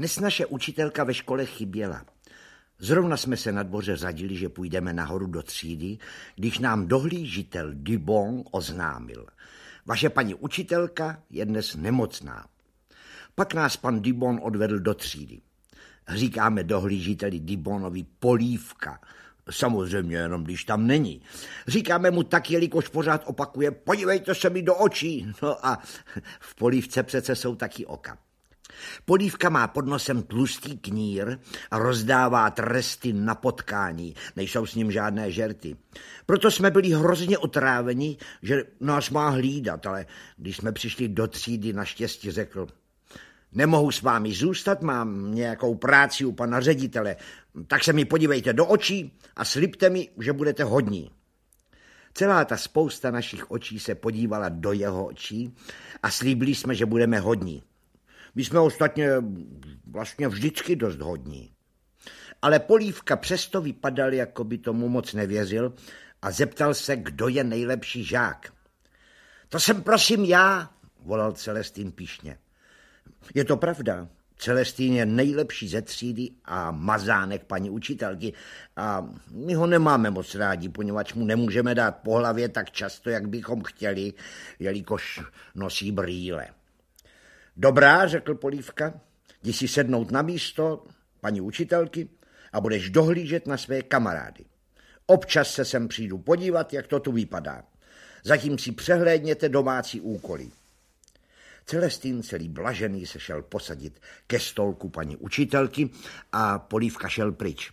Dnes naše učitelka ve škole chyběla. Zrovna jsme se na dvoře řadili, že půjdeme nahoru do třídy, když nám dohlížitel Dubon oznámil. Vaše paní učitelka je dnes nemocná. Pak nás pan Dubon odvedl do třídy. Říkáme dohlížiteli Dubonovi Polívka. Samozřejmě jenom, když tam není. Říkáme mu tak, jelikož pořád opakuje, podívejte se mi do očí. No a v Polívce přece jsou taky oka. Polívka má pod nosem tlustý knír a rozdává tresty na potkání. Nejsou s ním žádné žerty. Proto jsme byli hrozně otráveni, že nás má hlídat, ale když jsme přišli do třídy, naštěstí řekl: nemohu s vámi zůstat, mám nějakou práci u pana ředitele, tak se mi podívejte do očí a slibte mi, že budete hodní. Celá ta spousta našich očí se podívala do jeho očí a slíbili jsme, že budeme hodní. My jsme ostatně vlastně vždycky dost hodní. Ale Polívka přesto vypadal, jako by tomu moc nevěřil a zeptal se, kdo je nejlepší žák. To jsem prosím já, volal Celestín pyšně. Je to pravda. Celestín je nejlepší ze třídy a mazánek paní učitelky a my ho nemáme moc rádi, poněvadž mu nemůžeme dát po hlavě tak často, jak bychom chtěli, jelikož nosí brýle. Dobrá, řekl Polívka, jdi si sednout na místo paní učitelky a budeš dohlížet na své kamarády. Občas se sem přijdu podívat, jak to tu vypadá. Zatím si přehlédněte domácí úkoly. Celestín celý blažený se šel posadit ke stolku paní učitelky a Polívka šel pryč.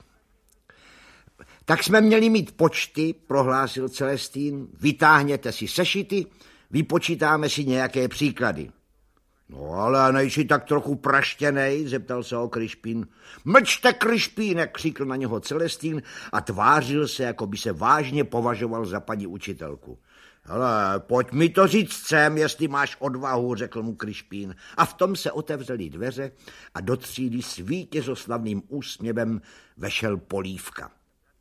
Tak jsme měli mít počty, prohlásil Celestín, vytáhněte si sešity, vypočítáme si nějaké příklady. No ale nejsi tak trochu praštěnej, zeptal se ho Kryšpín. Mlčte, Kryšpíne, křikl na něho Celestín a tvářil se, jako by se vážně považoval za paní učitelku. Hele, pojď mi to říct sem, jestli máš odvahu, řekl mu Kryšpín. A v tom se otevřely dveře a do třídy s vítězoslavným úsměvem vešel Polívka.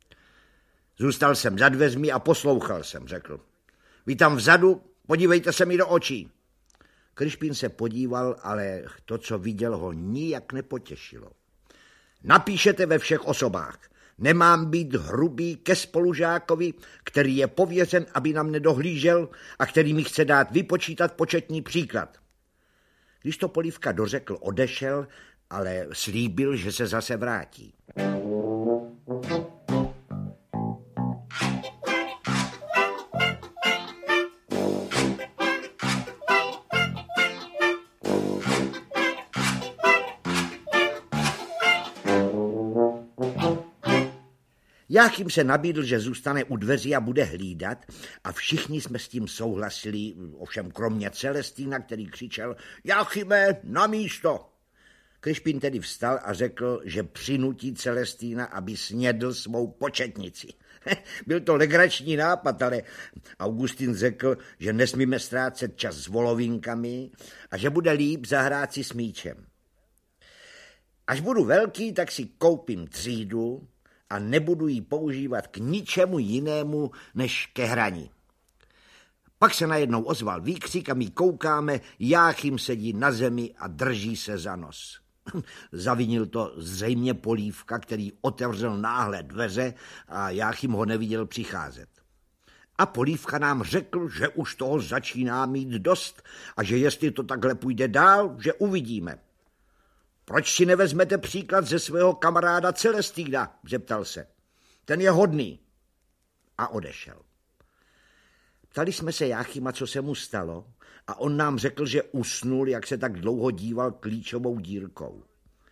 Zůstal jsem za dveřmi a poslouchal jsem, řekl. Vy tam vzadu, podívejte se mi do očí. Kryšpín se podíval, ale to, co viděl, ho nijak nepotěšilo. Napíšete ve všech osobách. Nemám být hrubý ke spolužákovi, který je pověřen, aby nám nedohlížel a který mi chce dát vypočítat početní příklad. Když to Polívka dořekl, odešel, ale slíbil, že se zase vrátí. Jáchym se nabídl, že zůstane u dveří a bude hlídat a všichni jsme s tím souhlasili, ovšem kromě Celestína, který křičel Jáchyme, na místo! Kryšpín tedy vstal a řekl, že přinutí Celestína, aby snědl svou početnici. Byl to legrační nápad, ale Augustín řekl, že nesmíme ztrácet čas s volovinkami a že bude líp zahrát si s míčem. Až budu velký, tak si koupím třídu a nebudu ji používat k ničemu jinému než ke hraní. Pak se najednou ozval výkřik a my koukáme, Jáchym sedí na zemi a drží se za nos. Zavinil to zřejmě Polívka, který otevřel náhle dveře a Jáchym ho neviděl přicházet. A Polívka nám řekl, že už toho začíná mít dost a že jestli to takhle půjde dál, že uvidíme. Proč si nevezmete příklad ze svého kamaráda Celestína, zeptal se. Ten je hodný. A odešel. Ptali jsme se Jáchyma, co se mu stalo, a on nám řekl, že usnul, jak se tak dlouho díval klíčovou dírkou.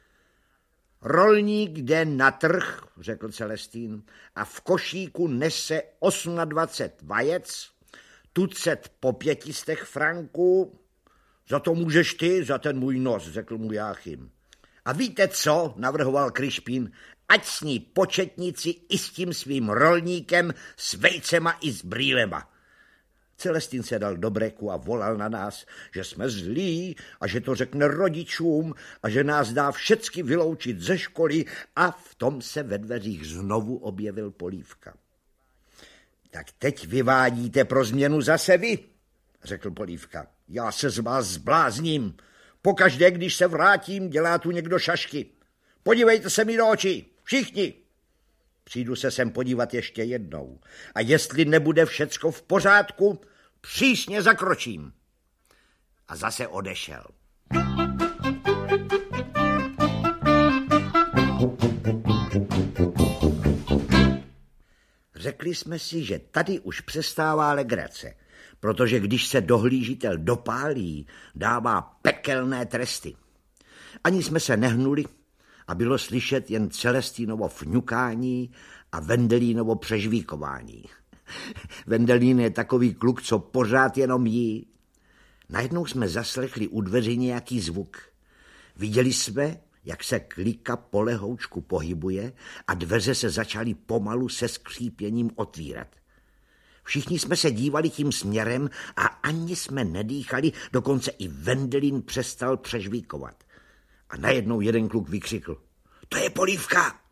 Rolník jde na trh, řekl Celestín, a v košíku nese 28 vajec, tucet po 500 franků. Za to můžeš ty, za ten můj nos, řekl mu Jáchym. A víte co, navrhoval Kryšpín, ať sní početnici i s tím svým rolníkem, s vejcema i s brýlema. Celestín se dal do breku a volal na nás, že jsme zlí a že to řekne rodičům a že nás dá všecky vyloučit ze školy a v tom se ve dveřích znovu objevil Polívka. Tak teď vyvádíte pro změnu zase vy, řekl Polívka. Já se z vás zblázním. Pokaždé, když se vrátím, dělá tu někdo šašky. Podívejte se mi do očí, všichni. Přijdu se sem podívat ještě jednou. A jestli nebude všecko v pořádku, přísně zakročím. A zase odešel. Řekli jsme si, že tady už přestává legrace, protože když se dohlížitel dopálí, dává pekelné tresty. Ani jsme se nehnuli a bylo slyšet jen Celestínovo fňukání a Vendelínovo přežvíkování. Vendelín je takový kluk, co pořád jenom jí. Najednou jsme zaslechli u dveří nějaký zvuk. Viděli jsme, jak se klika po lehoučku pohybuje a dveře se začaly pomalu se skřípěním otvírat. Všichni jsme se dívali tím směrem a ani jsme nedýchali, dokonce i Vendelín přestal přežvíkovat. A najednou jeden kluk vykřikl: To je Polívka!